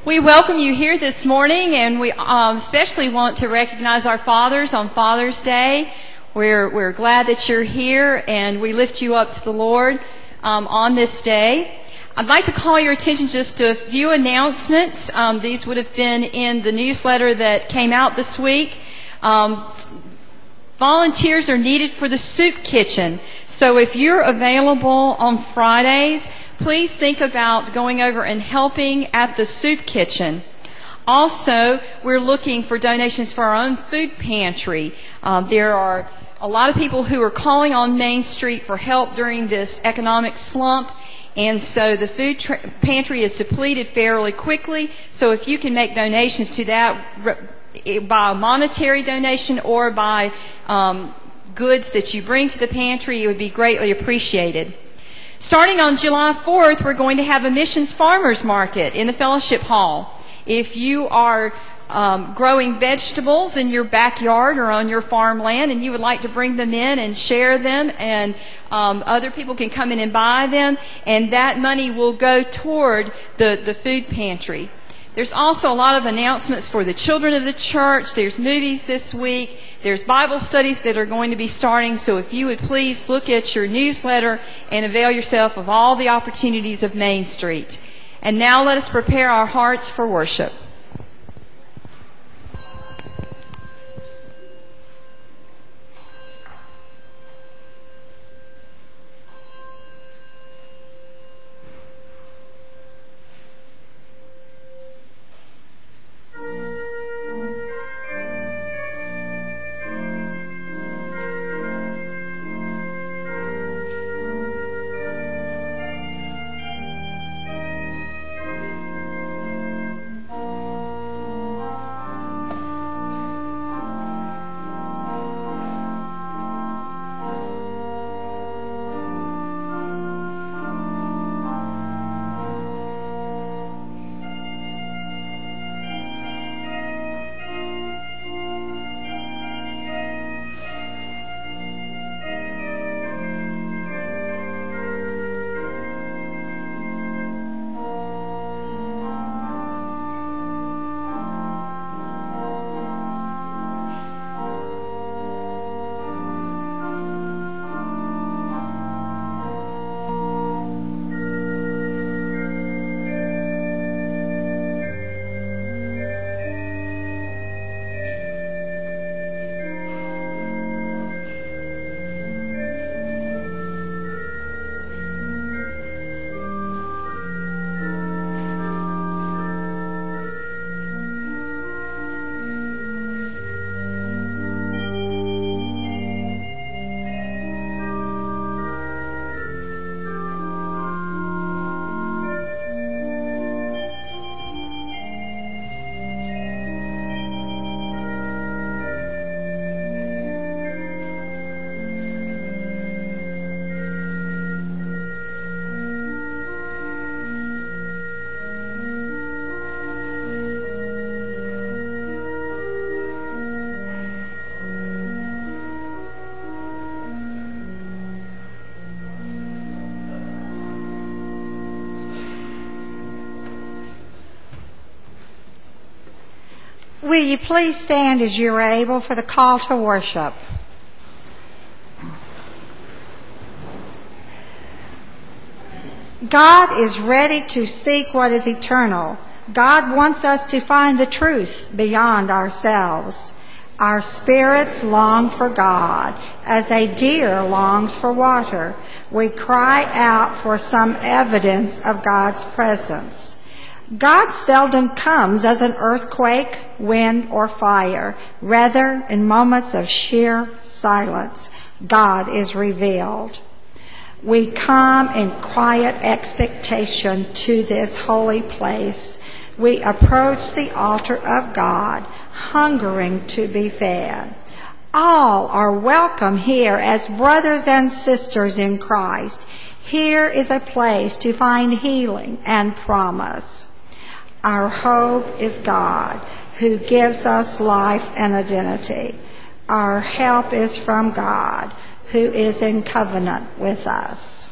We welcome you here this morning, and we especially want to recognize our fathers on Father's Day. We're glad that you're here, and we lift you up to the Lord on this day. I'd like to call your attention just to a few announcements. These would have been in the newsletter that came out this week. Volunteers are needed for the soup kitchen. So if you're available on Fridays, please think about going over and helping at the soup kitchen. Also, we're looking for donations for our own food pantry. There are a lot of people who are calling on Main Street for help during this economic slump. And so the food pantry is depleted fairly quickly. So if you can make donations to that by a monetary donation or by goods that you bring to the pantry, it would be greatly appreciated. Starting on July 4th, we're going to have a missions farmers market in the fellowship hall. If you are growing vegetables in your backyard or on your farmland and you would like to bring them in and share them, and other people can come in and buy them, and that money will go toward the food pantry. There's also a lot of announcements for the children of the church. There's movies this week. There's Bible studies that are going to be starting. So if you would please look at your newsletter and avail yourself of all the opportunities of Main Street. And now let us prepare our hearts for worship. Will you please stand as you are able for the call to worship? God is ready to seek what is eternal. God wants us to find the truth beyond ourselves. Our spirits long for God, as a deer longs for water. We cry out for some evidence of God's presence. God seldom comes as an earthquake, wind, or fire. Rather, in moments of sheer silence, God is revealed. We come in quiet expectation to this holy place. We approach the altar of God, hungering to be fed. All are welcome here as brothers and sisters in Christ. Here is a place to find healing and promise. Our hope is God, who gives us life and identity. Our help is from God, who is in covenant with us.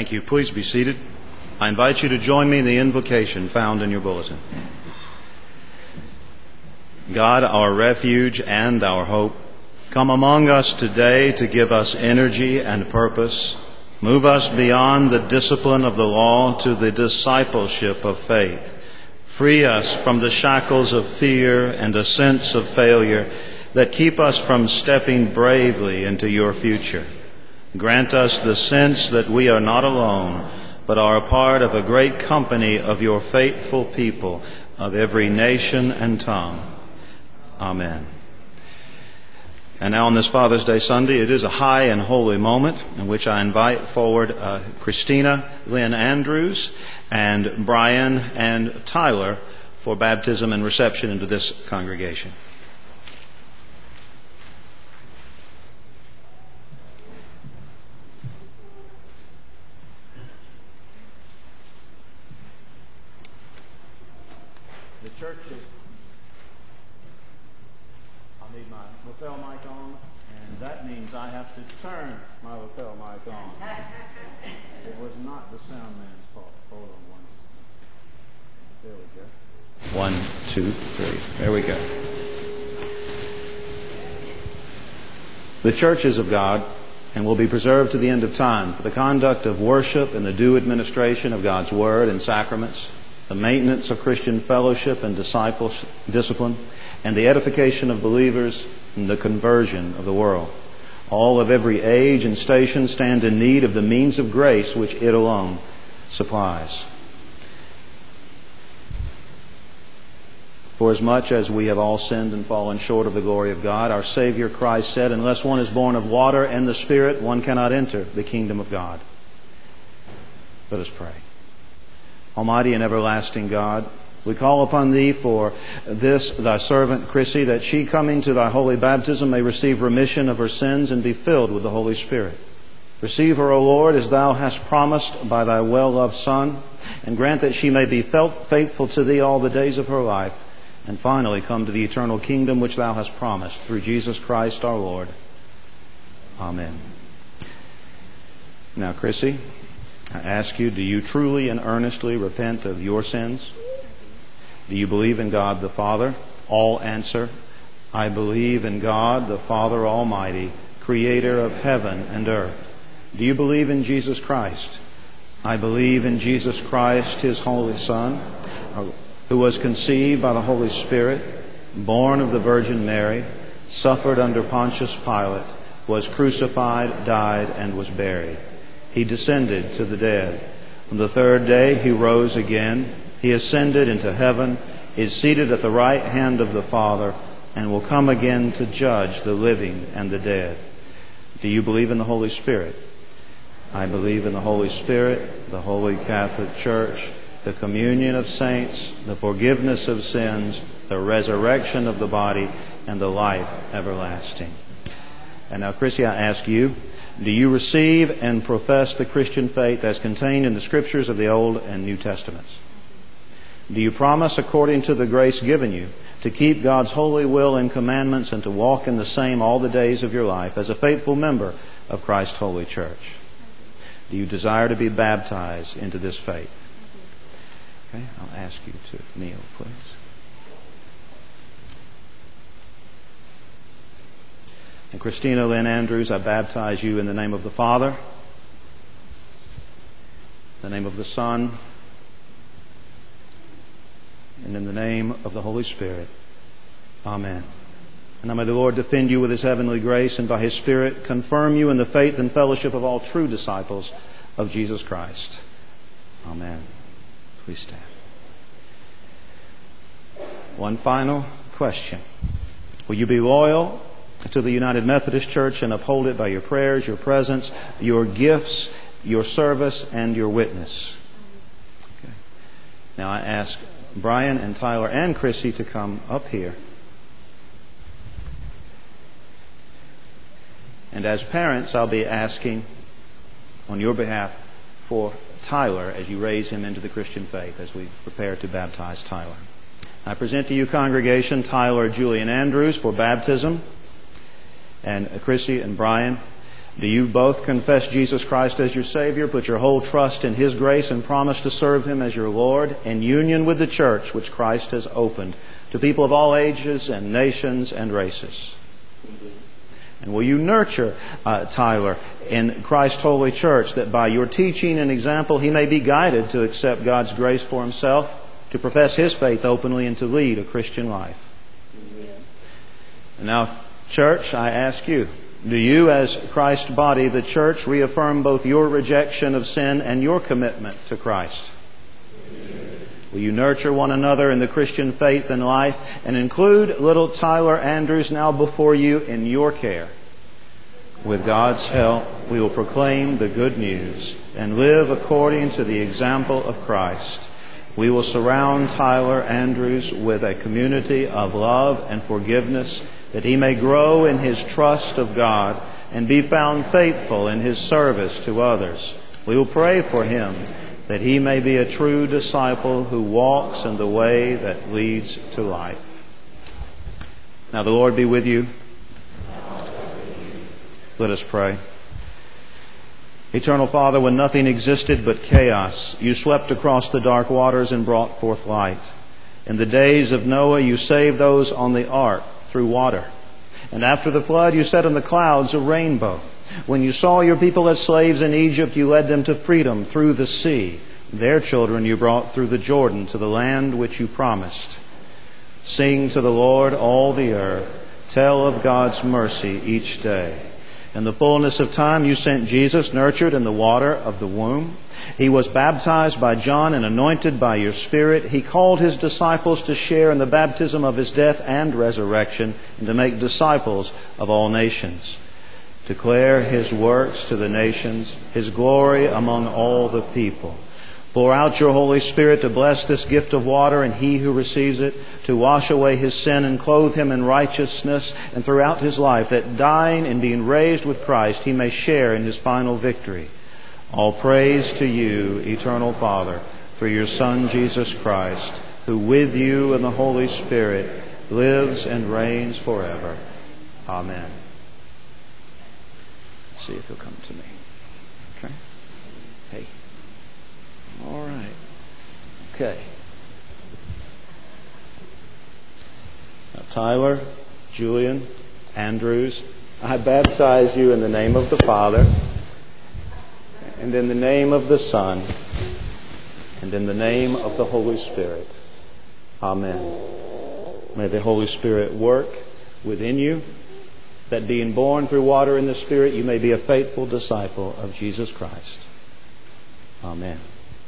Thank you. Please be seated. I invite you to join me in the invocation found in your bulletin. God, our refuge and our hope, come among us today to give us energy and purpose. Move us beyond the discipline of the law to the discipleship of faith. Free us from the shackles of fear and a sense of failure that keep us from stepping bravely into your future. Grant us the sense that we are not alone, but are a part of a great company of your faithful people of every nation and tongue. Amen. And now on this Father's Day Sunday, it is a high and holy moment in which I invite forward Christina Lynn Andrews and Brian and Tyler for baptism and reception into this congregation. The church is... I'll need my lapel mic on, and that means I have to turn my lapel mic on. It was not the sound man's fault. Hold on one. There we go. 1, 2, 3. There we go. The church is of God and will be preserved to the end of time for the conduct of worship and the due administration of God's Word and sacraments, the maintenance of Christian fellowship and discipline, and the edification of believers and the conversion of the world. All of every age and station stand in need of the means of grace which it alone supplies. For as much as we have all sinned and fallen short of the glory of God, our Savior Christ said, unless one is born of water and the Spirit, one cannot enter the kingdom of God. Let us pray. Almighty and everlasting God, we call upon Thee for this, Thy servant Chrissy, that she, coming to Thy holy baptism, may receive remission of her sins and be filled with the Holy Spirit. Receive her, O Lord, as Thou hast promised by Thy well-loved Son, and grant that she may be faithful to Thee all the days of her life, and finally come to the eternal kingdom which Thou hast promised, through Jesus Christ our Lord. Amen. Now, Chrissy, I ask you, do you truly and earnestly repent of your sins? Do you believe in God the Father? All answer, I believe in God the Father Almighty, creator of heaven and earth. Do you believe in Jesus Christ? I believe in Jesus Christ, His Holy Son, who was conceived by the Holy Spirit, born of the Virgin Mary, suffered under Pontius Pilate, was crucified, died, and was buried. He descended to the dead. On the third day He rose again. He ascended into heaven, is seated at the right hand of the Father, and will come again to judge the living and the dead. Do you believe in the Holy Spirit? I believe in the Holy Spirit, the Holy Catholic Church, the communion of saints, the forgiveness of sins, the resurrection of the body, and the life everlasting. And now, Chrissy, I ask you, do you receive and profess the Christian faith as contained in the Scriptures of the Old and New Testaments? Do you promise, according to the grace given you, to keep God's holy will and commandments and to walk in the same all the days of your life as a faithful member of Christ's holy church? Do you desire to be baptized into this faith? Okay, I'll ask you to kneel, please. And Christina Lynn Andrews, I baptize you in the name of the Father, the name of the Son, and in the name of the Holy Spirit. Amen. And now may the Lord defend you with His heavenly grace and by His Spirit confirm you in the faith and fellowship of all true disciples of Jesus Christ. Amen. Please stand. One final question. Will you be loyal to the United Methodist Church and uphold it by your prayers, your presence, your gifts, your service, and your witness? Okay. Now I ask Brian and Tyler and Chrissy to come up here. And as parents, I'll be asking on your behalf for Tyler as you raise him into the Christian faith as we prepare to baptize Tyler. I present to you, congregation, Tyler Julian Andrews for baptism, and Chrissy and Brian Do you both confess Jesus Christ as your Savior, put your whole trust in His grace, and promise to serve Him as your Lord in union with the church which Christ has opened to people of all ages and nations and races? And will you nurture Tyler in Christ's holy church, that by your teaching and example he may be guided to accept God's grace for himself, to profess his faith openly, and to lead a Christian life? And now, church, I ask you, do you, as Christ's body, the church, reaffirm both your rejection of sin and your commitment to Christ? Will you nurture one another in the Christian faith and life, and include little Tyler Andrews now before you in your care? With God's help, we will proclaim the good news and live according to the example of Christ. We will surround Tyler Andrews with a community of love and forgiveness, that he may grow in his trust of God and be found faithful in his service to others. We will pray for him, that he may be a true disciple who walks in the way that leads to life. Now the Lord be with you. Let us pray. Eternal Father, when nothing existed but chaos, you swept across the dark waters and brought forth light. In the days of Noah, you saved those on the ark through water. And after the flood, you set in the clouds a rainbow. When you saw your people as slaves in Egypt, you led them to freedom through the sea. Their children you brought through the Jordan to the land which you promised. Sing to the Lord, all the earth. Tell of God's mercy each day. In the fullness of time, you sent Jesus, nurtured in the water of the womb. He was baptized by John and anointed by your Spirit. He called his disciples to share in the baptism of his death and resurrection, and to make disciples of all nations. Declare his works to the nations, his glory among all the people. Pour out your Holy Spirit to bless this gift of water and he who receives it, to wash away his sin and clothe him in righteousness, and throughout his life, that dying and being raised with Christ, he may share in his final victory. All praise to you, eternal Father, through your Son, Jesus Christ, who with you and the Holy Spirit lives and reigns forever. Amen. Let's see if he'll come to me. Okay. Hey. All right. Okay. Now, Tyler, Julian, Andrews, I baptize you in the name of the Father, and in the name of the Son, and in the name of the Holy Spirit. Amen. May the Holy Spirit work within you, that being born through water in the Spirit, you may be a faithful disciple of Jesus Christ. Amen.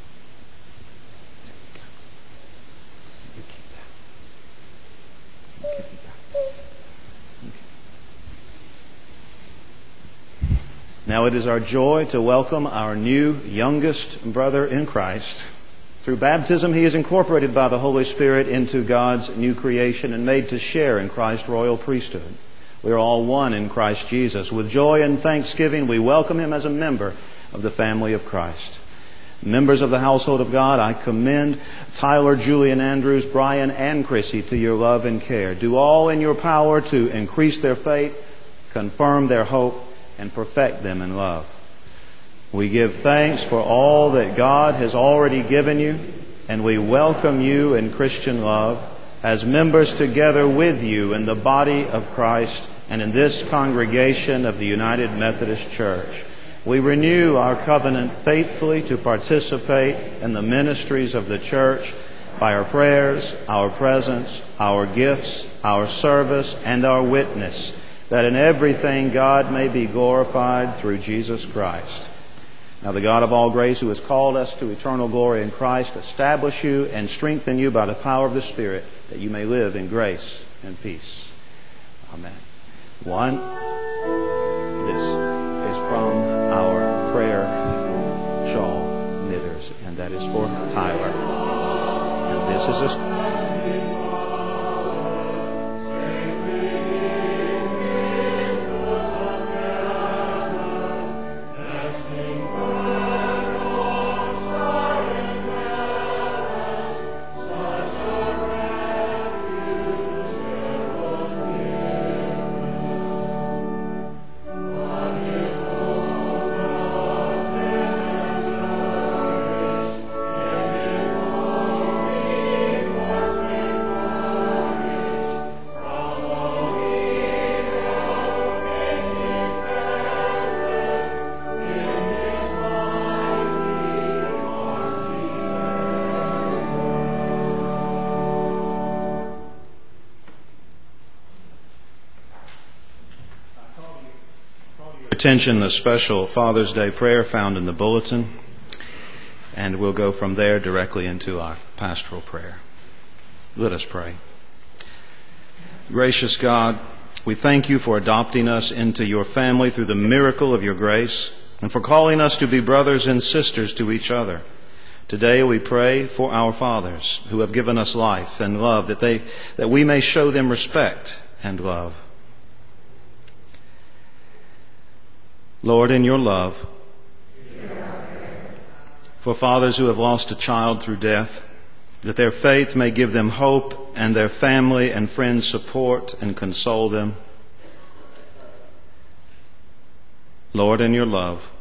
Now it is our joy to welcome our new youngest brother in Christ. Through baptism, he is incorporated by the Holy Spirit into God's new creation and made to share in Christ's royal priesthood. We are all one in Christ Jesus. With joy and thanksgiving, we welcome him as a member of the family of Christ. Members of the household of God, I commend Tyler, Julian, Andrews, Brian, and Chrissy to your love and care. Do all in your power to increase their faith, confirm their hope, and perfect them in love. We give thanks for all that God has already given you, and we welcome you in Christian love as members together with you in the body of Christ and in this congregation of the United Methodist Church. We renew our covenant faithfully to participate in the ministries of the church by our prayers, our presence, our gifts, our service, and our witness, that in everything God may be glorified through Jesus Christ. Now the God of all grace, who has called us to eternal glory in Christ, establish you and strengthen you by the power of the Spirit, that you may live in grace and peace. Amen. One, this is from our prayer shawl knitters, and that is for Tyler. And this is a Wonderful. attention the special Father's Day prayer found in the bulletin, and we'll go from there directly into our pastoral prayer. Let us pray. Gracious God, we thank you for adopting us into your family through the miracle of your grace and for calling us to be brothers and sisters to each other. Today we pray for our fathers who have given us life and love, that we may show them respect and love. Lord, in your love, for fathers who have lost a child through death, that their faith may give them hope and their family and friends support and console them. Lord, in your love,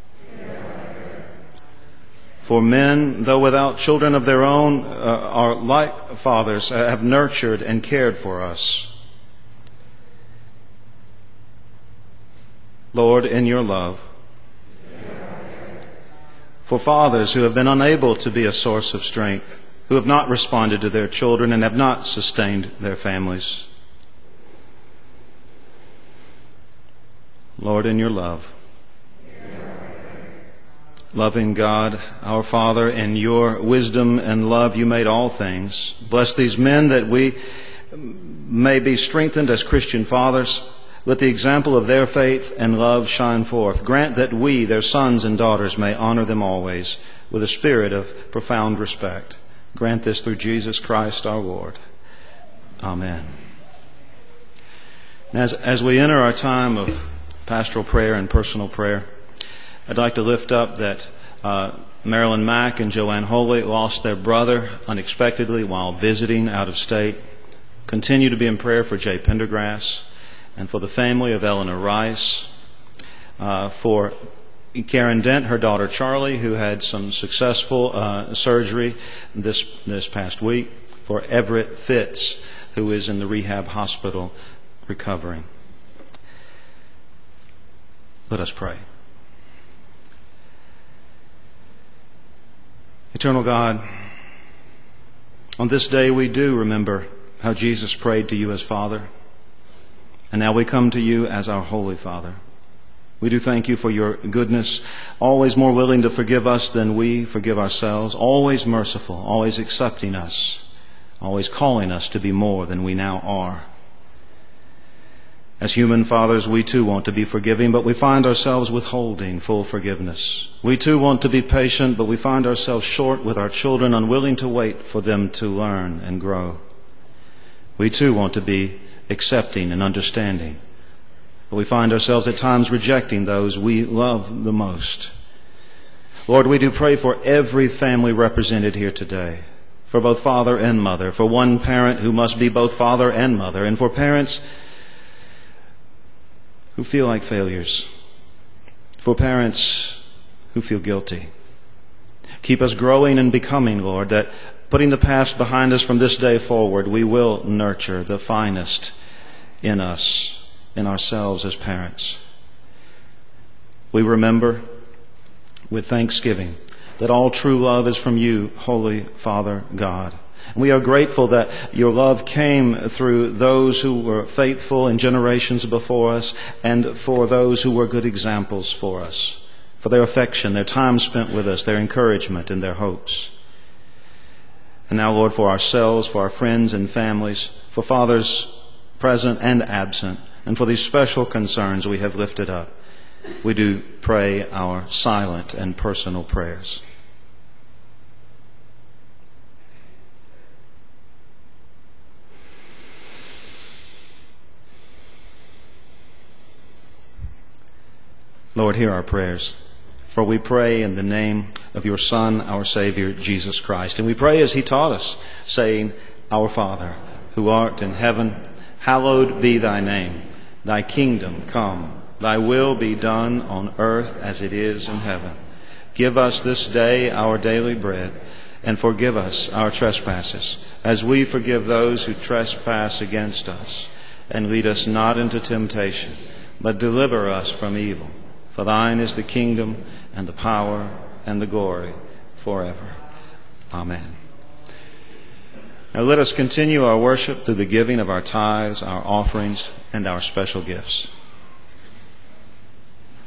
for men, though without children of their own, are like fathers, have nurtured and cared for us. Lord, in your love, for fathers who have been unable to be a source of strength, who have not responded to their children and have not sustained their families. Lord, in your love, loving God, our Father, in your wisdom and love you made all things. Bless these men that we may be strengthened as Christian fathers. Let the example of their faith and love shine forth. Grant that we, their sons and daughters, may honor them always with a spirit of profound respect. Grant this through Jesus Christ our Lord. Amen. As we enter our time of pastoral prayer and personal prayer, I'd like to lift up that Marilyn Mack and Joanne Holy lost their brother unexpectedly while visiting out of state. Continue to be in prayer for Jay Pendergrass and for the family of Eleanor Rice, for Karen Dent, her daughter Charlie, who had some successful surgery this past week, for Everett Fitz, who is in the rehab hospital recovering. Let us pray. Eternal God, on this day we do remember how Jesus prayed to you as Father. And now we come to you as our Holy Father. We do thank you for your goodness, always more willing to forgive us than we forgive ourselves, always merciful, always accepting us, always calling us to be more than we now are. As human fathers, we too want to be forgiving, but we find ourselves withholding full forgiveness. We too want to be patient, but we find ourselves short with our children, unwilling to wait for them to learn and grow. We too want to be accepting and understanding, but we find ourselves at times rejecting those we love the most. Lord, we do pray for every family represented here today, for both father and mother, for one parent who must be both father and mother, and for parents who feel like failures, for parents who feel guilty. Keep us growing and becoming, Lord, that putting the past behind us from this day forward, we will nurture the finest in us, in ourselves as parents. We remember with thanksgiving that all true love is from you, Holy Father God. And we are grateful that your love came through those who were faithful in generations before us and for those who were good examples for us, for their affection, their time spent with us, their encouragement, and their hopes. And now, Lord, for ourselves, for our friends and families, for fathers present and absent, and for these special concerns we have lifted up, we do pray our silent and personal prayers. Lord, hear our prayers, for we pray in the name of your Son, our Savior, Jesus Christ. And we pray as he taught us, saying, Our Father, who art in heaven, hallowed be thy name. Thy kingdom come, thy will be done on earth as it is in heaven. Give us this day our daily bread, and forgive us our trespasses, as we forgive those who trespass against us. And lead us not into temptation, but deliver us from evil. For thine is the kingdom and the power and the glory forever. Amen. Now let us continue our worship through the giving of our tithes, our offerings, and our special gifts.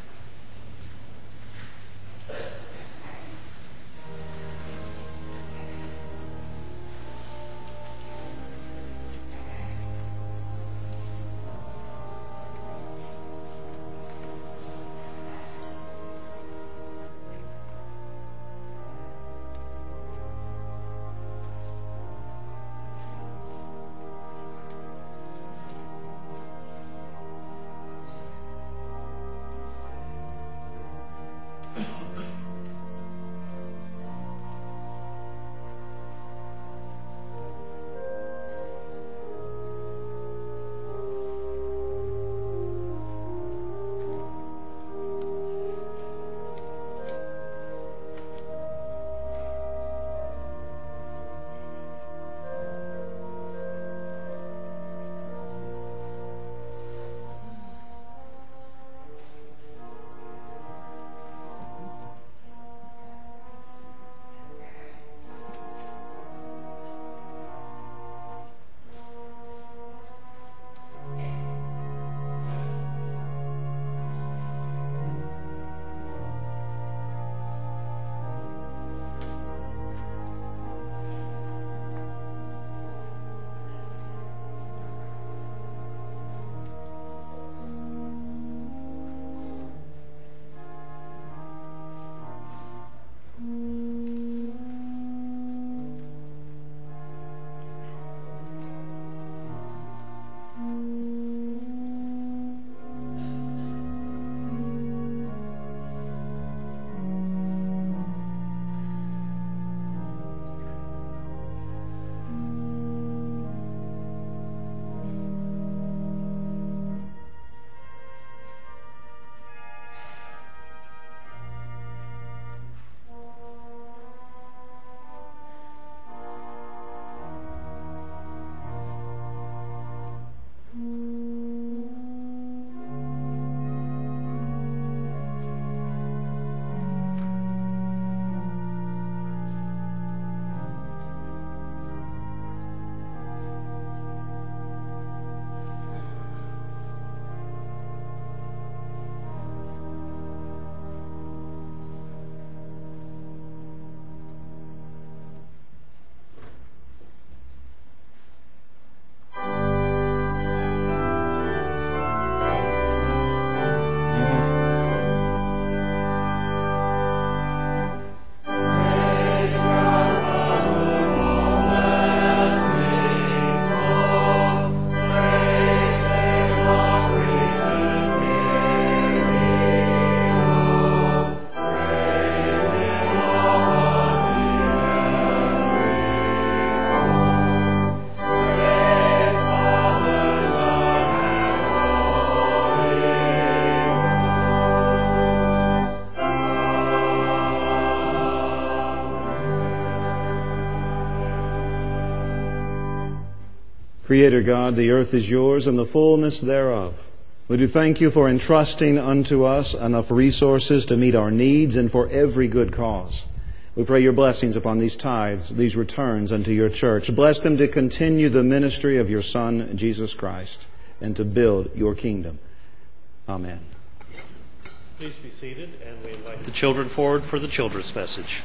Creator God, the earth is yours and the fullness thereof. We do thank you for entrusting unto us enough resources to meet our needs and for every good cause. We pray your blessings upon these tithes, these returns unto your church. Bless them to continue the ministry of your Son, Jesus Christ, and to build your kingdom. Amen. Please be seated, and we invite the children forward for the children's message.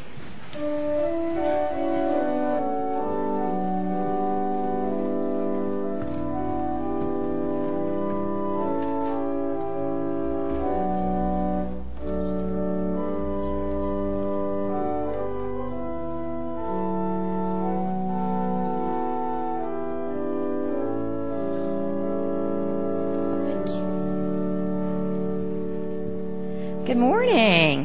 Good morning.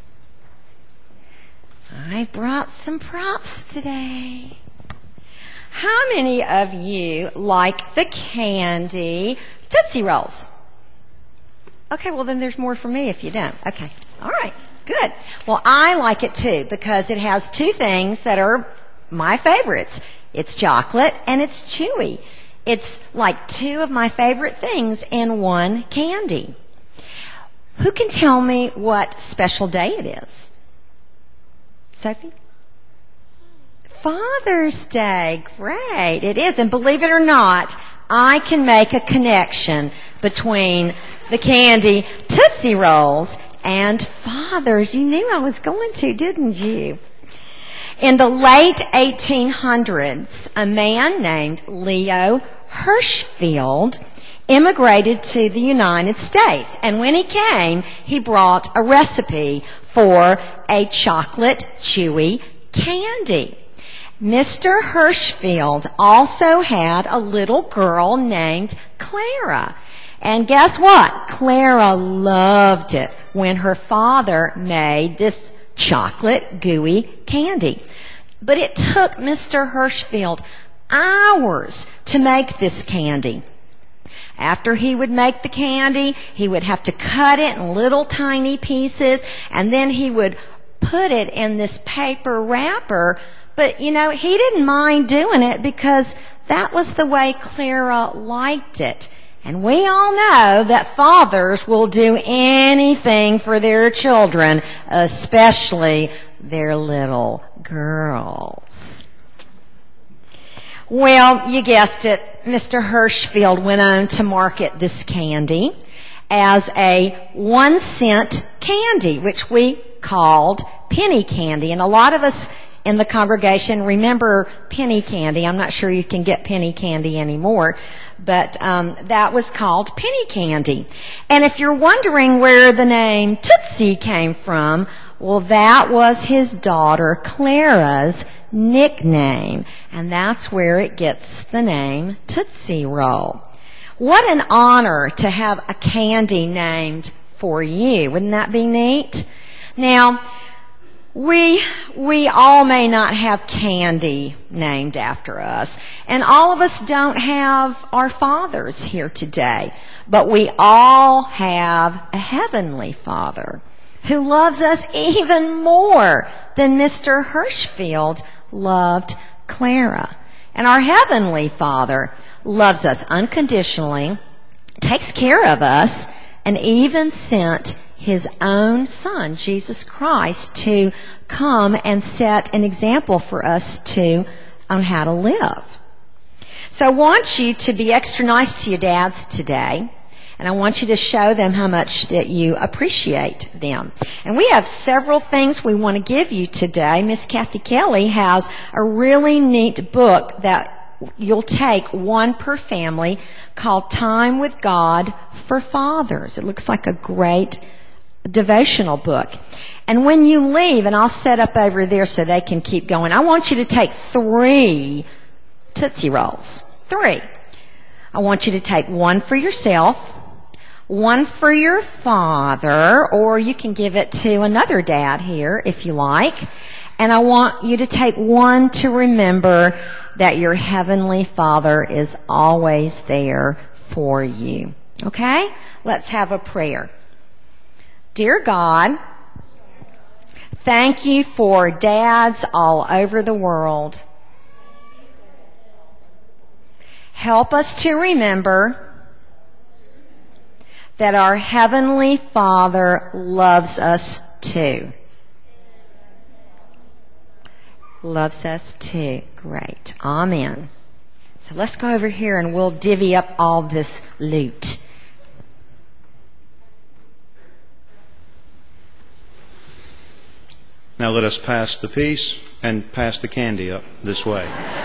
I brought some props today. How many of you like the candy Tootsie Rolls? Okay, well then there's more for me if you don't. Okay, all right, good. Well, I like it too because it has two things that are my favorites. It's chocolate and it's chewy. It's like two of my favorite things in one candy. Who can tell me what special day it is? Sophie? Father's Day. Great. It is. And believe it or not, I can make a connection between the candy Tootsie Rolls and Father's. You knew I was going to, didn't you? In the late 1800s, a man named Leo Hirschfeld immigrated to the United States. And when he came, he brought a recipe for a chocolate chewy candy. Mr. Hirschfeld also had a little girl named Clara. And guess what? Clara loved it when her father made this chocolate gooey candy. But it took Mr. Hirschfeld hours to make this candy. After he would make the candy, he would have to cut it in little tiny pieces, and then he would put it in this paper wrapper. But, you know, he didn't mind doing it because that was the way Clara liked it. And we all know that fathers will do anything for their children, especially their little girls. Well, you guessed it, Mr. Hirschfeld went on to market this candy as a 1-cent candy, which we called penny candy. And a lot of us in the congregation remember penny candy. I'm not sure you can get penny candy anymore, but that was called penny candy. And if you're wondering where the name Tootsie came from, well, that was his daughter Clara's nickname, and that's where it gets the name Tootsie Roll. What an honor to have a candy named for you. Wouldn't that be neat? Now, we all may not have candy named after us, and all of us don't have our fathers here today, but we all have a heavenly Father who loves us even more than Mr. Hirschfeld loved Clara. And our Heavenly Father loves us unconditionally, takes care of us, and even sent His own Son, Jesus Christ, to come and set an example for us on how to live. So I want you to be extra nice to your dads today. And I want you to show them how much that you appreciate them. And we have several things we want to give you today. Miss Kathy Kelly has a really neat book that you'll take one per family called Time with God for Fathers. It looks like a great devotional book. And when you leave, and I'll set up over there so they can keep going, I want you to take 3 Tootsie Rolls. 3. I want you to take one for yourself, one for your father, or you can give it to another dad here if you like. And I want you to take one to remember that your Heavenly Father is always there for you. Okay? Let's have a prayer. Dear God, thank you for dads all over the world. Help us to remember that our Heavenly Father loves us too. Loves us too. Great. Amen. So let's go over here and we'll divvy up all this loot. Now let us pass the peace and pass the candy up this way.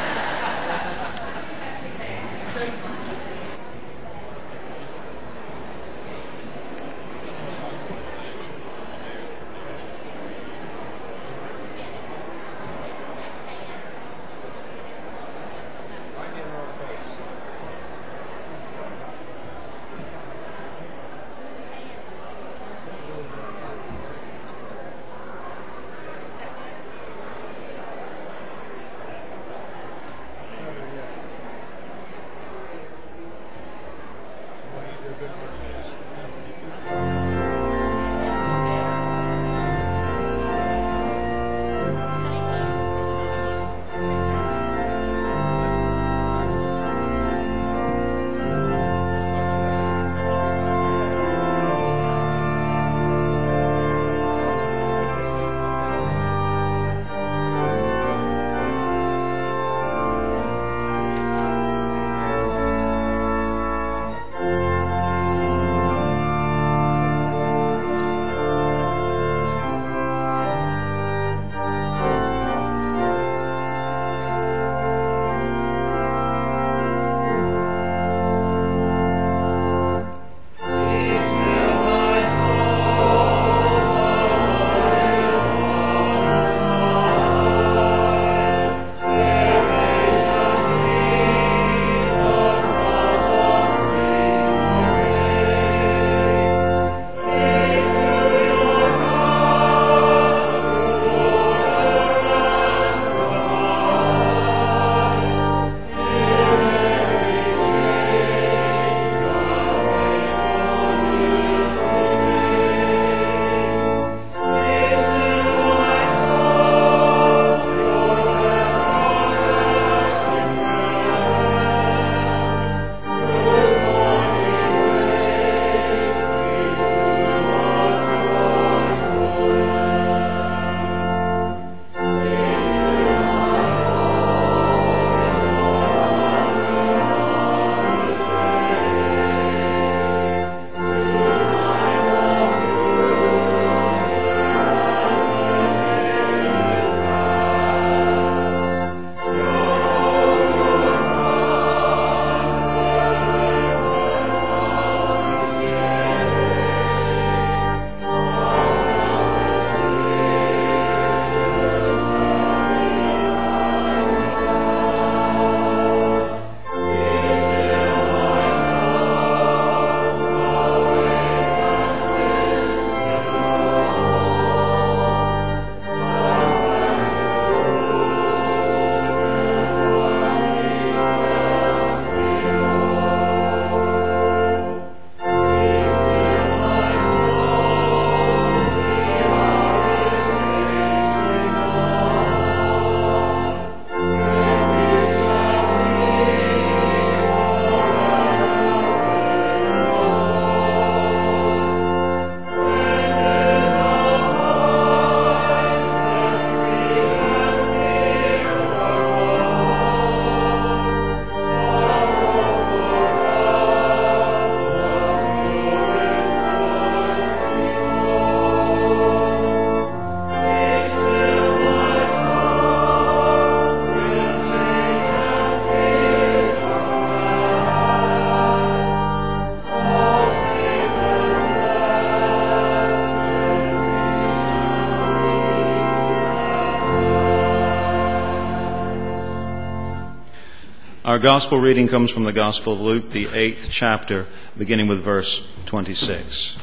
Our gospel reading comes from the Gospel of Luke, the 8th chapter, beginning with verse 26.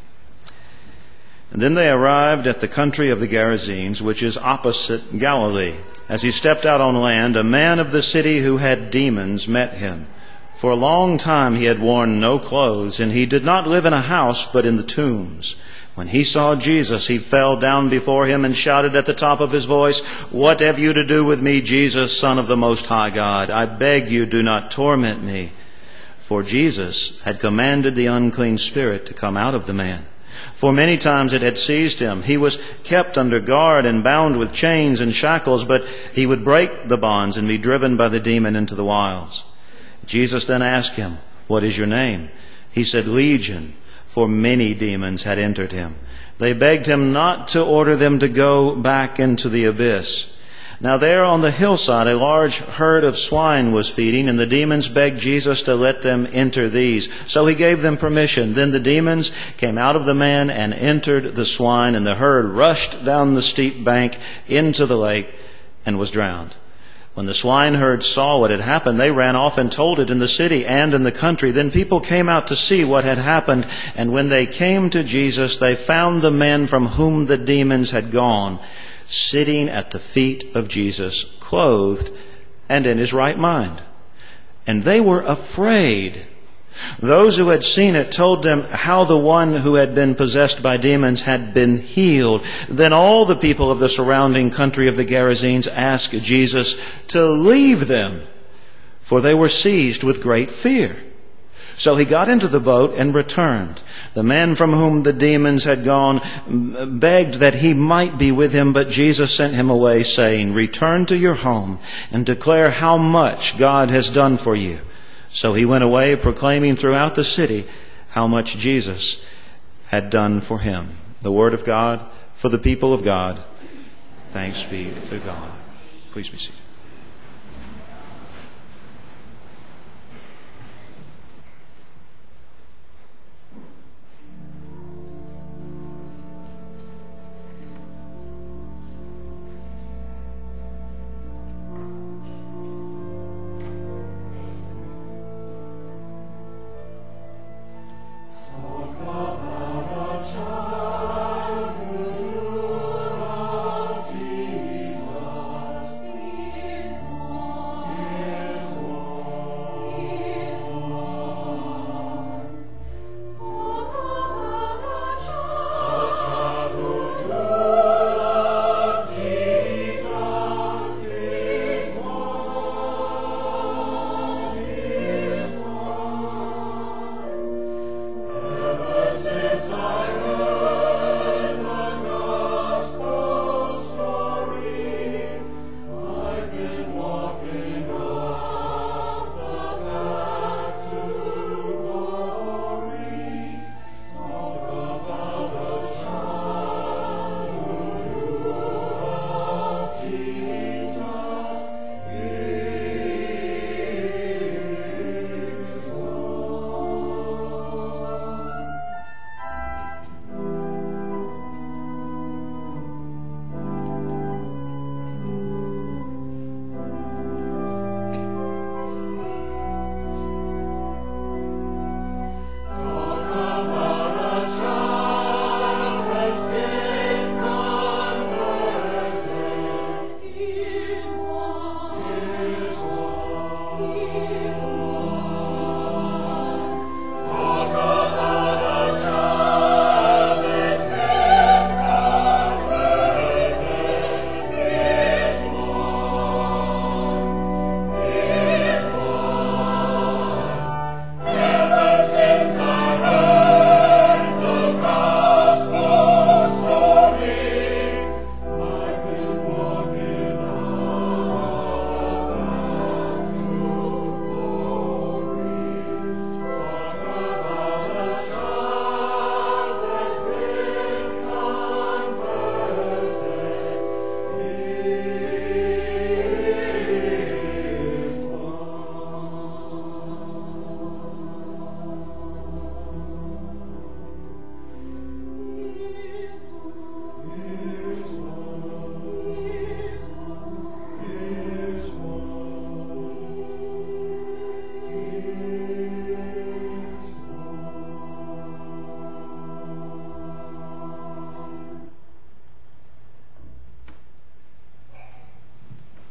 And then they arrived at the country of the Gerasenes, which is opposite Galilee. As he stepped out on land, a man of the city who had demons met him. For a long time he had worn no clothes, and he did not live in a house, but in the tombs. When he saw Jesus, he fell down before him and shouted at the top of his voice, "What have you to do with me, Jesus, Son of the Most High God? I beg you, do not torment me." For Jesus had commanded the unclean spirit to come out of the man. For many times it had seized him. He was kept under guard and bound with chains and shackles, but he would break the bonds and be driven by the demon into the wilds. Jesus then asked him, "What is your name?" He said, "Legion," for many demons had entered him. They begged him not to order them to go back into the abyss. Now there on the hillside a large herd of swine was feeding, and the demons begged Jesus to let them enter these. So he gave them permission. Then the demons came out of the man and entered the swine, and the herd rushed down the steep bank into the lake and was drowned. When the swineherd saw what had happened, they ran off and told it in the city and in the country. Then people came out to see what had happened, and when they came to Jesus, they found the man from whom the demons had gone sitting at the feet of Jesus, clothed and in his right mind. And they were afraid. Those who had seen it told them how the one who had been possessed by demons had been healed. Then all the people of the surrounding country of the Gerasenes asked Jesus to leave them, for they were seized with great fear. So he got into the boat and returned. The man from whom the demons had gone begged that he might be with him, but Jesus sent him away, saying, "Return to your home and declare how much God has done for you." So he went away, proclaiming throughout the city how much Jesus had done for him. The word of God for the people of God. Thanks be to God. Please be seated.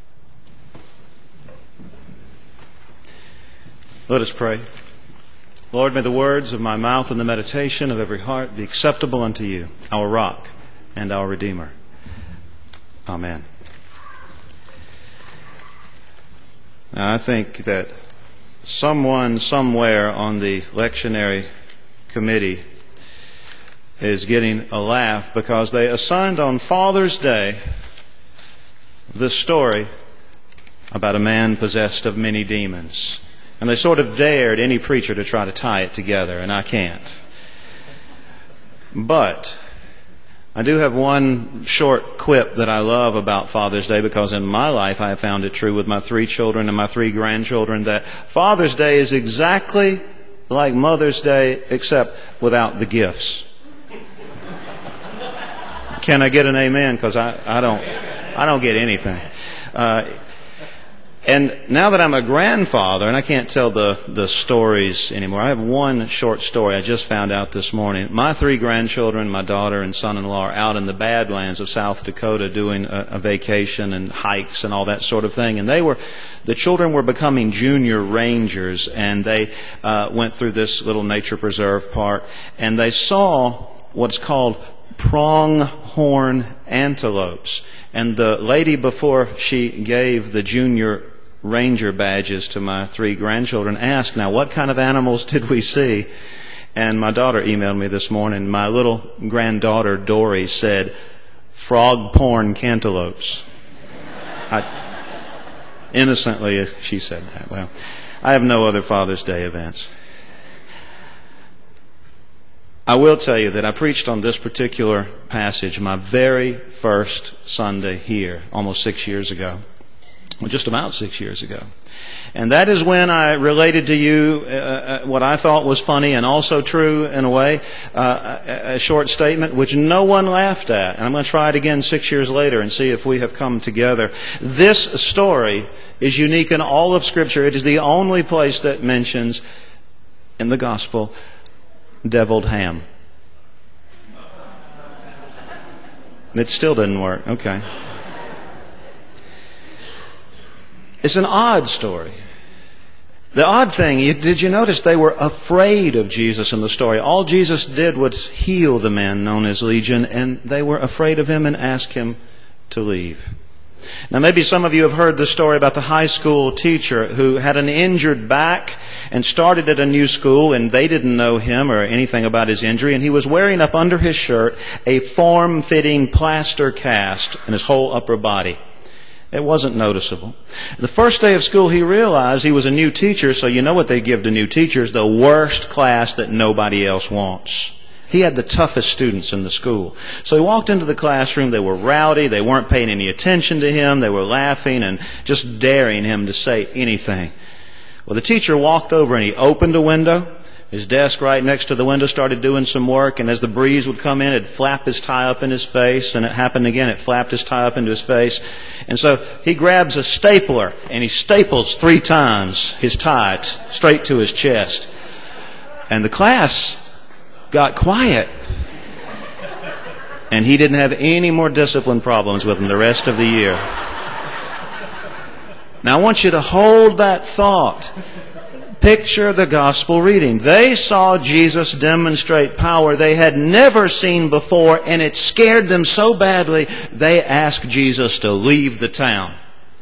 Let us pray. Lord, may the words of my mouth and the meditation of every heart be acceptable unto you, our rock and our Redeemer. Amen. Now, I think that someone somewhere on the lectionary committee is getting a laugh because they assigned on Father's Day this story about a man possessed of many demons. And they sort of dared any preacher to try to tie it together, and I can't. But I do have one short quip that I love about Father's Day, because in my life I have found it true with my 3 children and my 3 grandchildren that Father's Day is exactly like Mother's Day except without the gifts. Can I get an amen? Because I don't get anything. And now that I'm a grandfather, and I can't tell the stories anymore, I have one short story I just found out this morning. My 3 grandchildren, my daughter and son-in-law, are out in the Badlands of South Dakota doing a vacation and hikes and all that sort of thing. And the children were becoming junior rangers, and they went through this little nature preserve park, and they saw what's called pronghorn antelopes. And the lady, before she gave the junior ranger badges to my 3 grandchildren, asked, now, what kind of animals did we see? And my daughter emailed me this morning. My little granddaughter, Dory, said, frog porn cantaloupes. Innocently, she said that. Well, I have no other Father's Day events. I will tell you that I preached on this particular passage my very first Sunday here, almost 6 years ago. Well, just about 6 years ago. And that is when I related to you what I thought was funny and also true in a way, a short statement which no one laughed at. And I'm going to try it again 6 years later and see if we have come together. This story is unique in all of Scripture. It is the only place that mentions in the Gospel deviled ham. It still didn't work. Okay. It's an odd story. The odd thing, did you notice they were afraid of Jesus in the story? All Jesus did was heal the man known as Legion, and they were afraid of him and asked him to leave. Now, maybe some of you have heard the story about the high school teacher who had an injured back and started at a new school, and they didn't know him or anything about his injury, and he was wearing up under his shirt a form-fitting plaster cast in his whole upper body. It wasn't noticeable. The first day of school, he realized he was a new teacher, so you know what they give to new teachers, the worst class that nobody else wants. He had the toughest students in the school. So he walked into the classroom. They were rowdy. They weren't paying any attention to him. They were laughing and just daring him to say anything. Well, the teacher walked over and he opened a window. His desk right next to the window started doing some work, and as the breeze would come in, it'd flap his tie up in his face, and it happened again. It flapped his tie up into his face. And so he grabs a stapler and he staples 3 times his tie straight to his chest. And the class got quiet. And he didn't have any more discipline problems with them the rest of the year. Now I want you to hold that thought. Picture the gospel reading. They saw Jesus demonstrate power they had never seen before, and it scared them so badly they asked Jesus to leave the town.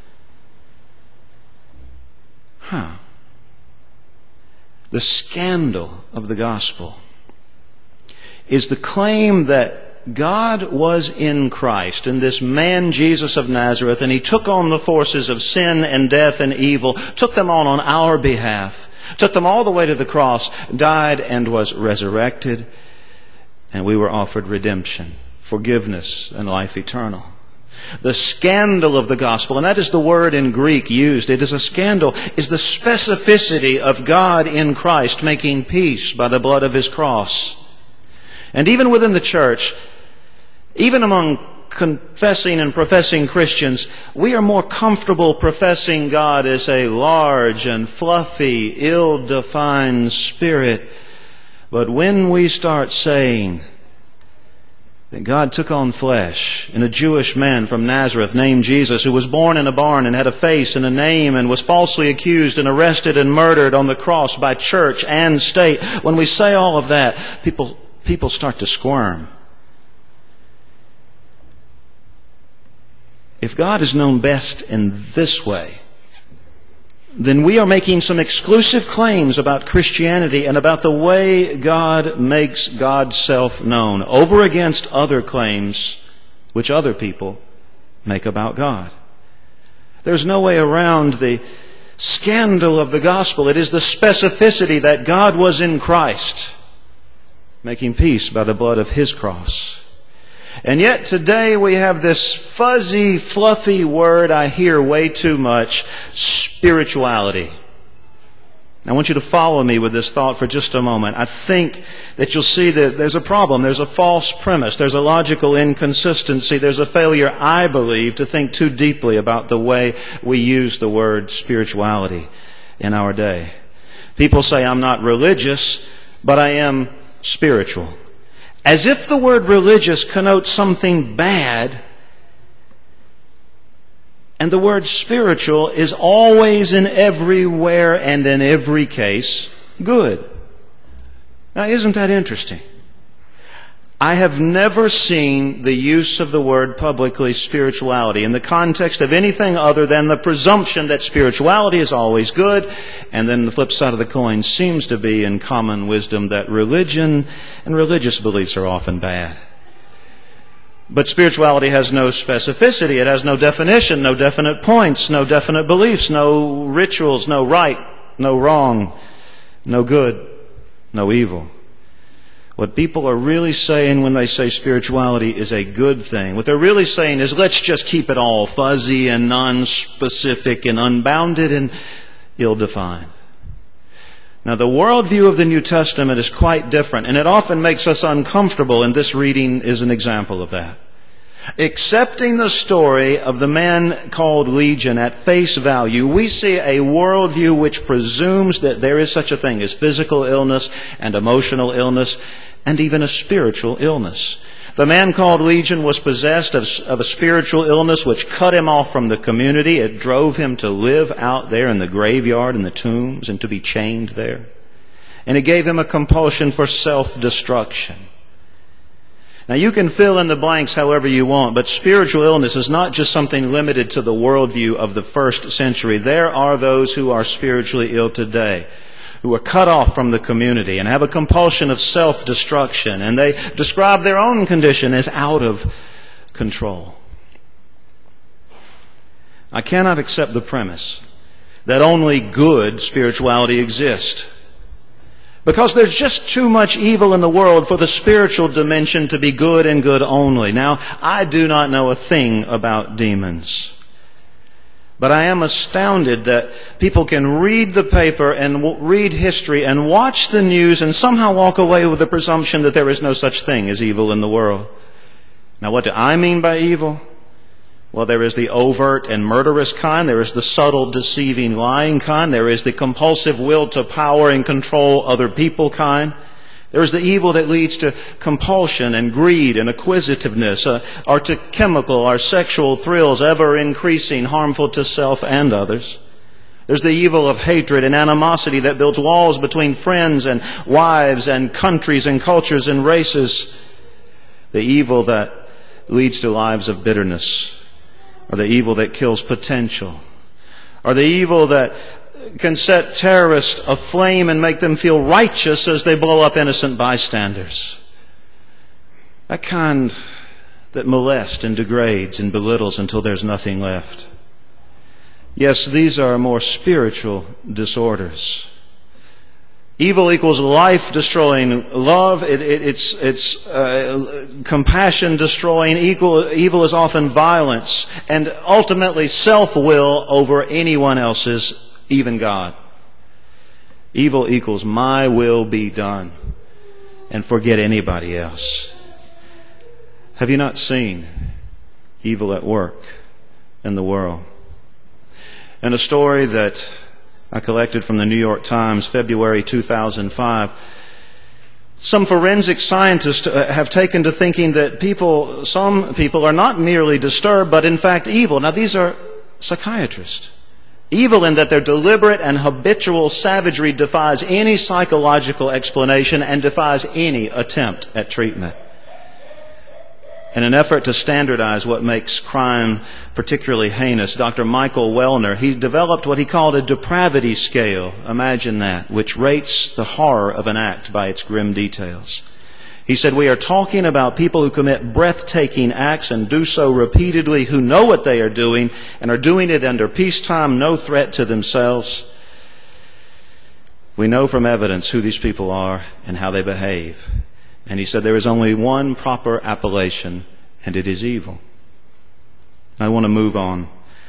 The scandal of the gospel is the claim that God was in Christ, in this man Jesus of Nazareth, and He took on the forces of sin and death and evil, took them on our behalf, took them all the way to the cross, died and was resurrected, and we were offered redemption, forgiveness, and life eternal. The scandal of the gospel, and that is the word in Greek used, it is a scandal, is the specificity of God in Christ making peace by the blood of His cross. And even within the church, even among confessing and professing Christians, we are more comfortable professing God as a large and fluffy, ill-defined spirit. But when we start saying that God took on flesh in a Jewish man from Nazareth named Jesus, who was born in a barn and had a face and a name and was falsely accused and arrested and murdered on the cross by church and state. When we say all of that, people start to squirm. If God is known best in this way, then we are making some exclusive claims about Christianity and about the way God makes God's self known over against other claims which other people make about God. There's no way around the scandal of the gospel. It is the specificity that God was in Christ, making peace by the blood of His cross. And yet today we have this fuzzy, fluffy word I hear way too much, spirituality. I want you to follow me with this thought for just a moment. I think that you'll see that there's a problem. There's a false premise. There's a logical inconsistency. There's a failure, I believe, to think too deeply about the way we use the word spirituality in our day. People say, I'm not religious, but I am spiritual. As if the word religious connotes something bad, and the word spiritual is always and everywhere and in every case good. Now, isn't that interesting? I have never seen the use of the word publicly spirituality in the context of anything other than the presumption that spirituality is always good, and then the flip side of the coin seems to be in common wisdom that religion and religious beliefs are often bad. But spirituality has no specificity. It has no definition, no definite points, no definite beliefs, no rituals, no right, no wrong, no good, no evil. What people are really saying when they say spirituality is a good thing, what they're really saying is let's just keep it all fuzzy and non-specific and unbounded and ill-defined. Now, the worldview of the New Testament is quite different, and it often makes us uncomfortable, and this reading is an example of that. Accepting the story of the man called Legion at face value, we see a worldview which presumes that there is such a thing as physical illness and emotional illness and even a spiritual illness. The man called Legion was possessed of a spiritual illness which cut him off from the community. It drove him to live out there in the graveyard and the tombs and to be chained there. And it gave him a compulsion for self-destruction. Now, you can fill in the blanks however you want, but spiritual illness is not just something limited to the worldview of the first century. There are those who are spiritually ill today, who are cut off from the community and have a compulsion of self-destruction, and they describe their own condition as out of control. I cannot accept the premise that only good spirituality exists, because there's just too much evil in the world for the spiritual dimension to be good and good only. Now, I do not know a thing about demons, but I am astounded that people can read the paper and read history and watch the news and somehow walk away with the presumption that there is no such thing as evil in the world. Now, what do I mean by evil? Well, there is the overt and murderous kind. There is the subtle, deceiving, lying kind. There is the compulsive will to power and control other people kind. There is the evil that leads to compulsion and greed and acquisitiveness, or to chemical or sexual thrills, ever increasing, harmful to self and others. There's the evil of hatred and animosity that builds walls between friends and wives and countries and cultures and races. The evil that leads to lives of bitterness, or the evil that kills potential, or the evil that can set terrorists aflame and make them feel righteous as they blow up innocent bystanders. That kind that molests and degrades and belittles until there's nothing left. Yes, these are more spiritual disorders. Evil equals life-destroying love. It's compassion-destroying. Evil is often violence, and ultimately self-will over anyone else's, even God. Evil equals my will be done, and forget anybody else. Have you not seen evil at work in the world? In a story that I collected from the New York Times, February 2005, Some forensic scientists have taken to thinking that some people are not merely disturbed, but in fact evil. Now these are psychiatrists. Evil in that their deliberate and habitual savagery defies any psychological explanation and defies any attempt at treatment. In an effort to standardize what makes crime particularly heinous, Dr. Michael Wellner, he developed what he called a depravity scale. Imagine that, which rates the horror of an act by its grim details. He said, we are talking about people who commit breathtaking acts and do so repeatedly, who know what they are doing and are doing it under peacetime, no threat to themselves. We know from evidence who these people are and how they behave. And he said there is only one proper appellation, and it is evil. I want to move on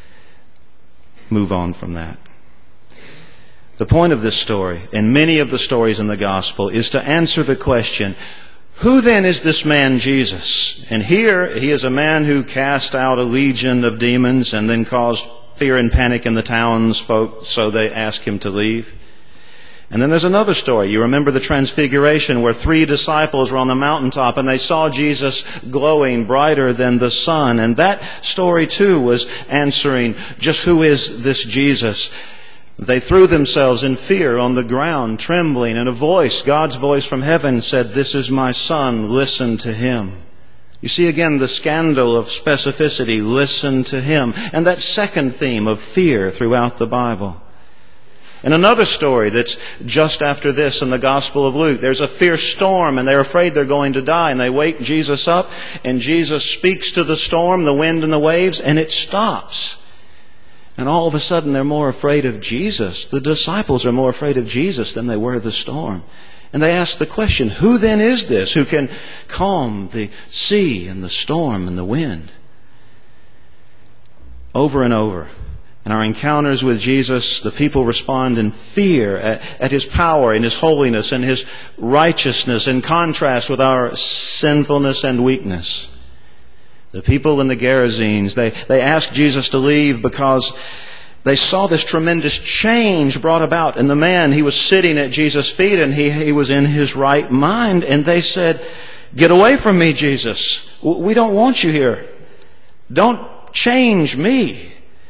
from that. The point of this story, and many of the stories in the gospel, is to answer the question, who then is this man Jesus? And here he is a man who cast out a legion of demons and then caused fear and panic in the townsfolk, so they ask him to leave. And then there's another story. You remember the Transfiguration, where 3 disciples were on the mountaintop and they saw Jesus glowing brighter than the sun. And that story too was answering just who is this Jesus. They threw themselves in fear on the ground, trembling, and a voice, God's voice from heaven, said, "This is my Son, listen to him." You see again the scandal of specificity, listen to him. And that second theme of fear throughout the Bible. In another story that's just after this in the Gospel of Luke, there's a fierce storm and they're afraid they're going to die. And they wake Jesus up and Jesus speaks to the storm, the wind and the waves, and it stops. And all of a sudden they're more afraid of Jesus. The disciples are more afraid of Jesus than they were of the storm. And they ask the question, who then is this who can calm the sea and the storm and the wind? Over and over. In our encounters with Jesus, the people respond in fear at his power and his holiness and his righteousness in contrast with our sinfulness and weakness. The people in the Gerasenes, they asked Jesus to leave because they saw this tremendous change brought about in the man. He was sitting at Jesus' feet and he was in his right mind. And they said, "Get away from me, Jesus. We don't want you here. Don't change me.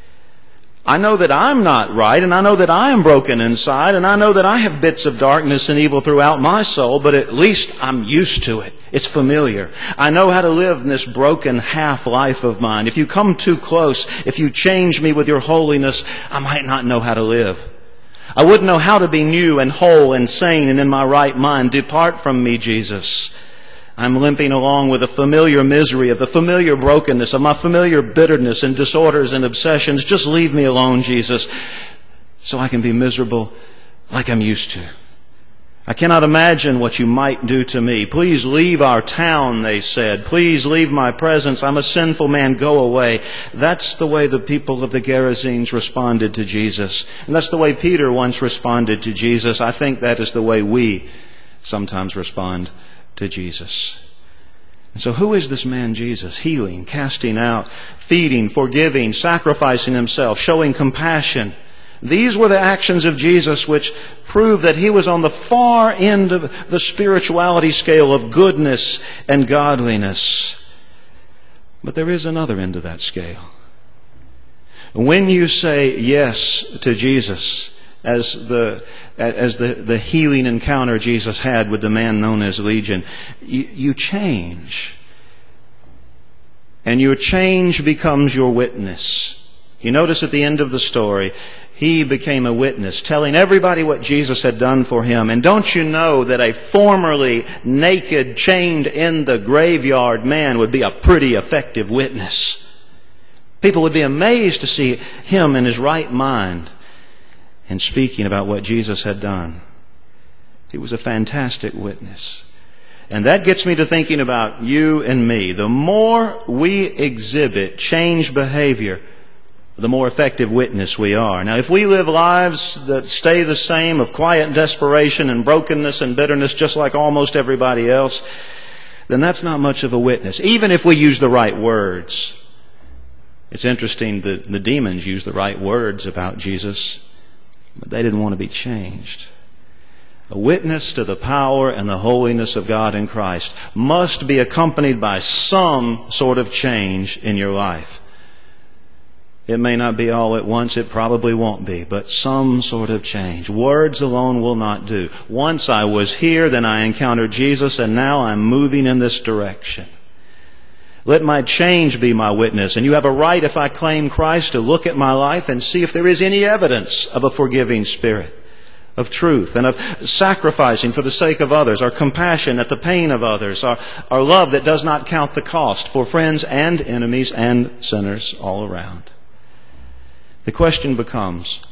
I know that I'm not right, and I know that I am broken inside, and I know that I have bits of darkness and evil throughout my soul, but at least I'm used to it. It's familiar. I know how to live in this broken half life of mine. If you come too close, if you change me with your holiness, I might not know how to live. I wouldn't know how to be new and whole and sane and in my right mind. Depart from me, Jesus. I'm limping along with the familiar misery of the familiar brokenness of my familiar bitterness and disorders and obsessions. Just leave me alone, Jesus, so I can be miserable like I'm used to. I cannot imagine what you might do to me. Please leave our town, they said. Please leave my presence. I'm a sinful man. Go away. That's the way the people of the Gerasenes responded to Jesus. And that's the way Peter once responded to Jesus. I think that is the way we sometimes respond to Jesus. And so who is this man Jesus? Healing, casting out, feeding, forgiving, sacrificing himself, showing compassion. These were the actions of Jesus which prove that he was on the far end of the spirituality scale of goodness and godliness. But there is another end of that scale. When you say yes to Jesus, as the healing encounter Jesus had with the man known as Legion, you change. And your change becomes your witness. You notice at the end of the story, he became a witness, telling everybody what Jesus had done for him. And don't you know that a formerly naked, chained in the graveyard man would be a pretty effective witness? People would be amazed to see him in his right mind and speaking about what Jesus had done. He was a fantastic witness. And that gets me to thinking about you and me. The more we exhibit changed behavior, the more effective witness we are. Now, if we live lives that stay the same, of quiet desperation and brokenness and bitterness, just like almost everybody else, then that's not much of a witness, even if we use the right words. It's interesting that the demons use the right words about Jesus, but they didn't want to be changed. A witness to the power and the holiness of God in Christ must be accompanied by some sort of change in your life. It may not be all at once, it probably won't be, but some sort of change. Words alone will not do. Once I was here, then I encountered Jesus, and now I'm moving in this direction. Let my change be my witness, and you have a right, if I claim Christ, to look at my life and see if there is any evidence of a forgiving spirit, of truth, and of sacrificing for the sake of others, our compassion at the pain of others, our love that does not count the cost for friends and enemies and sinners all around. The question becomes,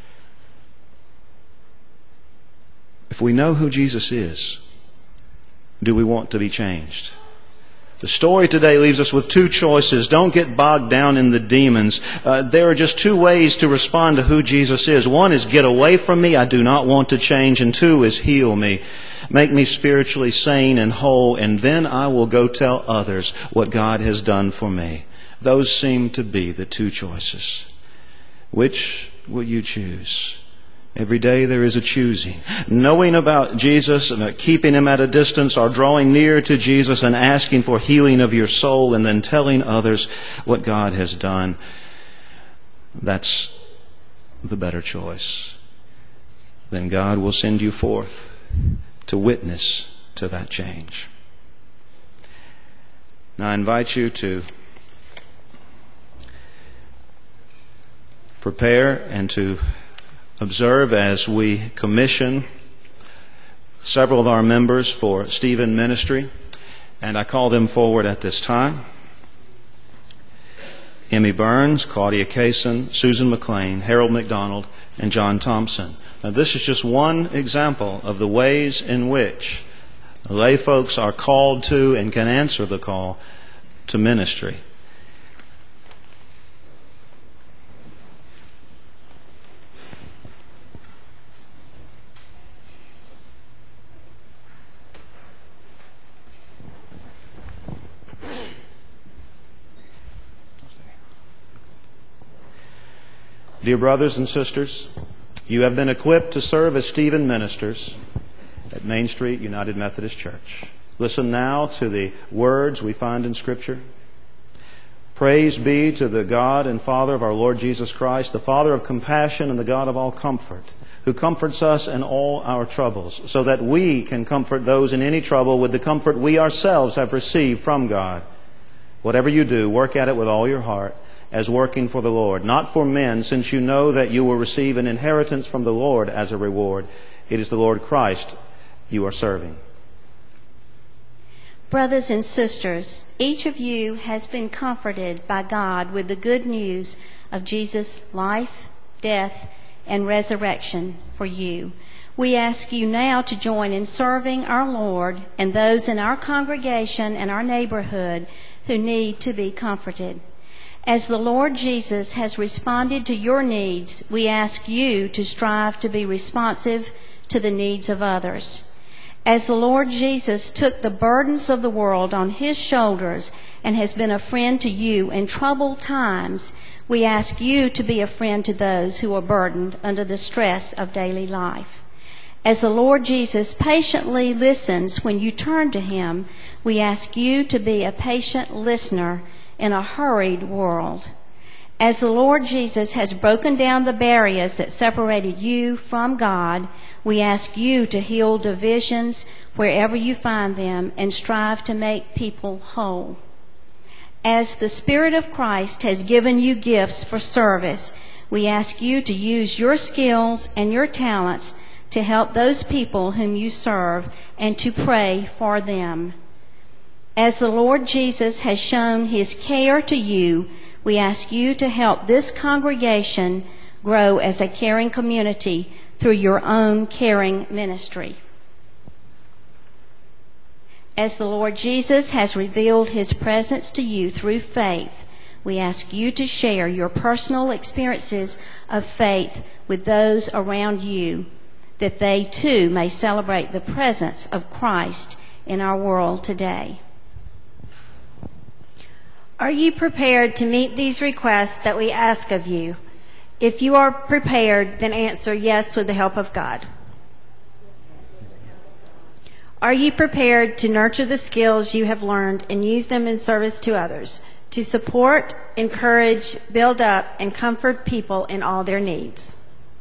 if we know who Jesus is, do we want to be changed? The story today leaves us with two choices. Don't get bogged down in the demons. There are just two ways to respond to who Jesus is. One is get away from me, I do not want to change. And two is heal me, make me spiritually sane and whole, and then I will go tell others what God has done for me. Those seem to be the two choices. Which will you choose? Every day there is a choosing. Knowing about Jesus and keeping Him at a distance, or drawing near to Jesus and asking for healing of your soul and then telling others what God has done. That's the better choice. Then God will send you forth to witness to that change. Now I invite you to prepare and to observe as we commission several of our members for Stephen Ministry, and I call them forward at this time. Emmy Burns, Claudia Kaysen, Susan McLean, Harold McDonald, and John Thompson. Now this is just one example of the ways in which lay folks are called to and can answer the call to ministry. Dear brothers and sisters, you have been equipped to serve as Stephen ministers at Main Street United Methodist Church. Listen now to the words we find in Scripture. Praise be to the God and Father of our Lord Jesus Christ, the Father of compassion and the God of all comfort, who comforts us in all our troubles, so that we can comfort those in any trouble with the comfort we ourselves have received from God. Whatever you do, work at it with all your heart, as working for the Lord, not for men, since you know that you will receive an inheritance from the Lord as a reward. It is the Lord Christ you are serving. Brothers and sisters, each of you has been comforted by God with the good news of Jesus' life, death, and resurrection for you. We ask you now to join in serving our Lord and those in our congregation and our neighborhood who need to be comforted. As the Lord Jesus has responded to your needs, we ask you to strive to be responsive to the needs of others. As the Lord Jesus took the burdens of the world on His shoulders and has been a friend to you in troubled times, we ask you to be a friend to those who are burdened under the stress of daily life. As the Lord Jesus patiently listens when you turn to Him, we ask you to be a patient listener in a hurried world. As the Lord Jesus has broken down the barriers that separated you from God, we ask you to heal divisions wherever you find them and strive to make people whole. As the Spirit of Christ has given you gifts for service, we ask you to use your skills and your talents to help those people whom you serve and to pray for them. As the Lord Jesus has shown His care to you, we ask you to help this congregation grow as a caring community through your own caring ministry. As the Lord Jesus has revealed His presence to you through faith, we ask you to share your personal experiences of faith with those around you, that they too may celebrate the presence of Christ in our world today. Are you prepared to meet these requests that we ask of you? If you are prepared, then answer yes with the help of God. Are you prepared to nurture the skills you have learned and use them in service to others, to support, encourage, build up, and comfort people in all their needs?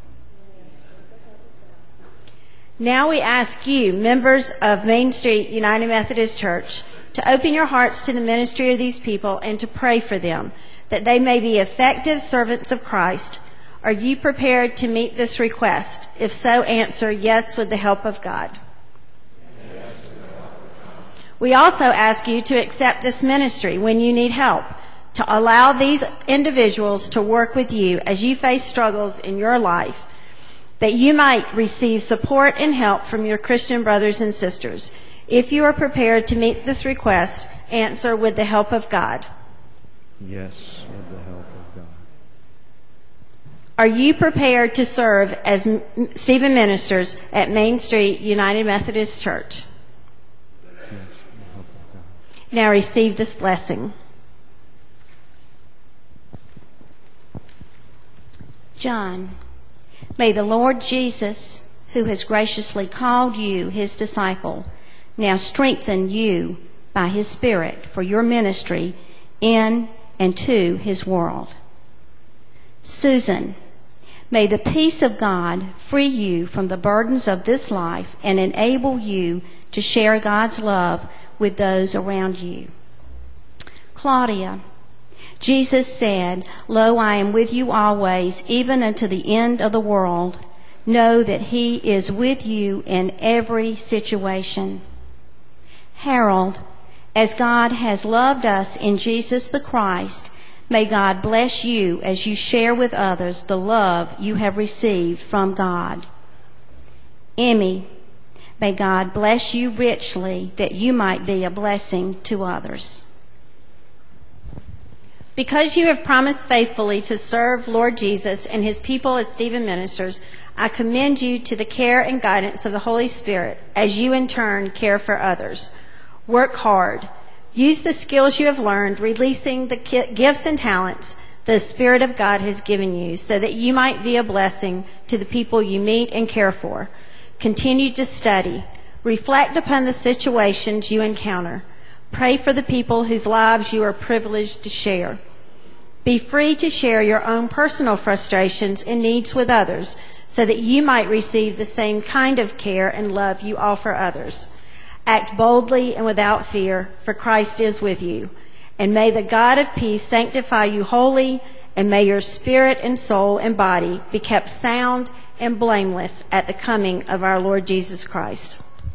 Now we ask you, members of Main Street United Methodist Church, to open your hearts to the ministry of these people and to pray for them, that they may be effective servants of Christ. Are you prepared to meet this request? If so, answer yes with the help of God. We also ask you to accept this ministry when you need help, to allow these individuals to work with you as you face struggles in your life, that you might receive support and help from your Christian brothers and sisters. If you are prepared to meet this request, answer with the help of God. Yes, with the help of God. Are you prepared to serve as Stephen ministers at Main Street United Methodist Church? Now receive this blessing. John, may the Lord Jesus, who has graciously called you his disciple, now strengthen you by his Spirit for your ministry in and to his world. Susan, may the peace of God free you from the burdens of this life and enable you to share God's love with those around you. Claudia, Jesus said, "Lo, I am with you always, even unto the end of the world." Know that he is with you in every situation. Harold, as God has loved us in Jesus the Christ, may God bless you as you share with others the love you have received from God. Emmy, may God bless you richly that you might be a blessing to others. Because you have promised faithfully to serve Lord Jesus and his people as Stephen ministers, I commend you to the care and guidance of the Holy Spirit as you in turn care for others. Work hard. Use the skills you have learned, releasing the gifts and talents the Spirit of God has given you so that you might be a blessing to the people you meet and care for. Continue to study. Reflect upon the situations you encounter. Pray for the people whose lives you are privileged to share. Be free to share your own personal frustrations and needs with others so that you might receive the same kind of care and love you offer others. Act boldly and without fear, for Christ is with you. And may the God of peace sanctify you wholly, and may your spirit and soul and body be kept sound and blameless at the coming of our Lord Jesus Christ.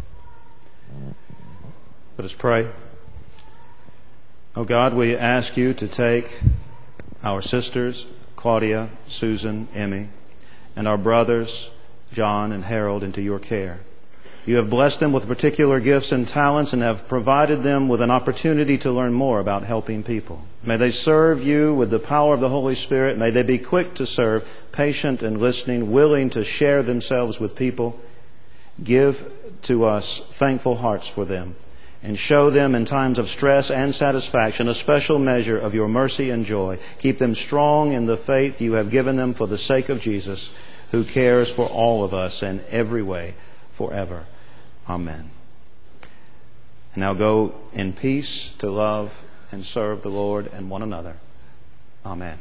Let us pray. Oh God, we ask you to take our sisters, Claudia, Susan, Emmy, and our brothers, John and Harold, into your care. You have blessed them with particular gifts and talents and have provided them with an opportunity to learn more about helping people. May they serve you with the power of the Holy Spirit. May they be quick to serve, patient and listening, willing to share themselves with people. Give to us thankful hearts for them, and show them in times of stress and satisfaction a special measure of your mercy and joy. Keep them strong in the faith you have given them for the sake of Jesus, who cares for all of us in every way forever. Amen. And now go in peace to love and serve the Lord and one another. Amen.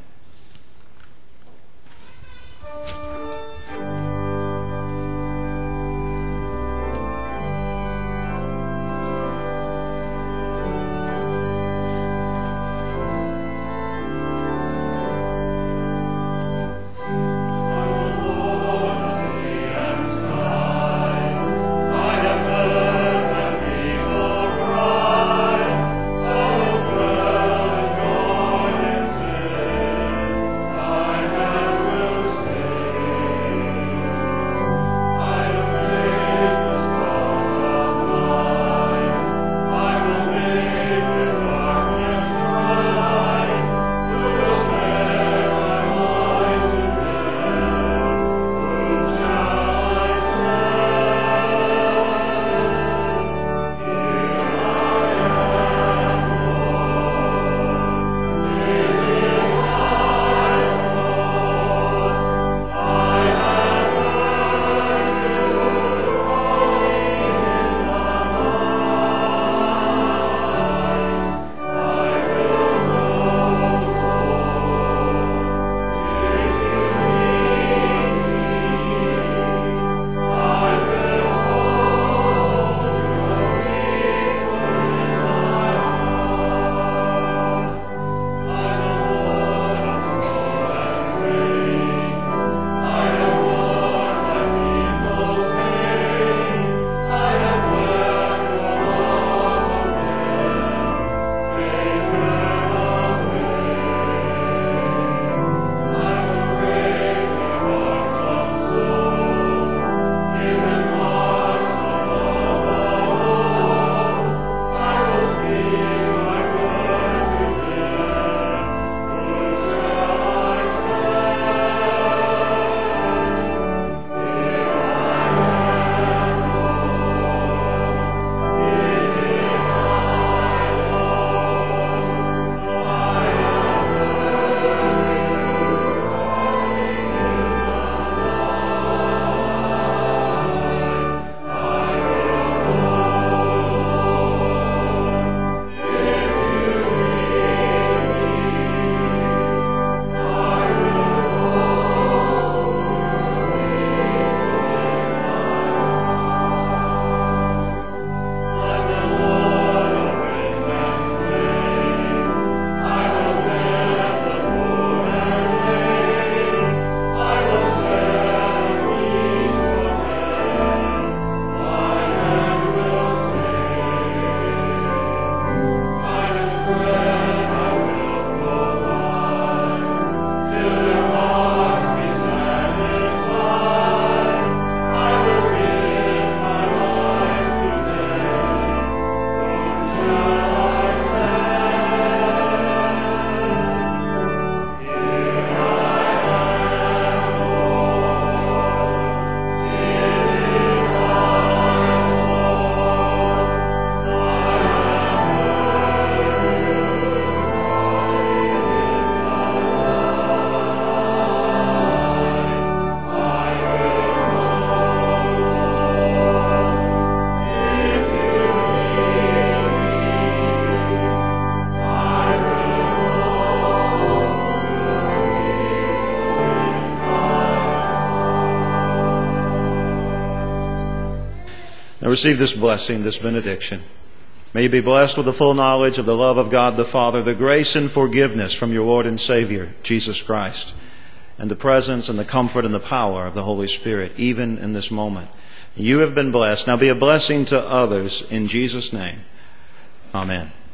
receive this blessing, this benediction. May you be blessed with the full knowledge of the love of God the Father, the grace and forgiveness from your Lord and Savior, Jesus Christ, and the presence and the comfort and the power of the Holy Spirit, even in this moment. You have been blessed. Now be a blessing to others in Jesus' name. Amen.